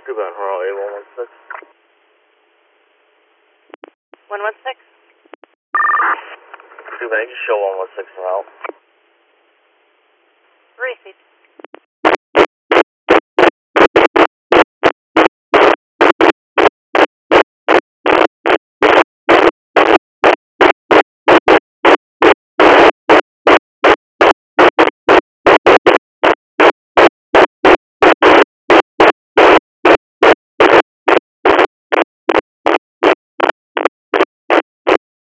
Scuba and Harley 116. 116? Scuba, you can show 116 out. Received.